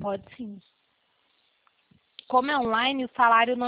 Pode sim. Como é online, o salário não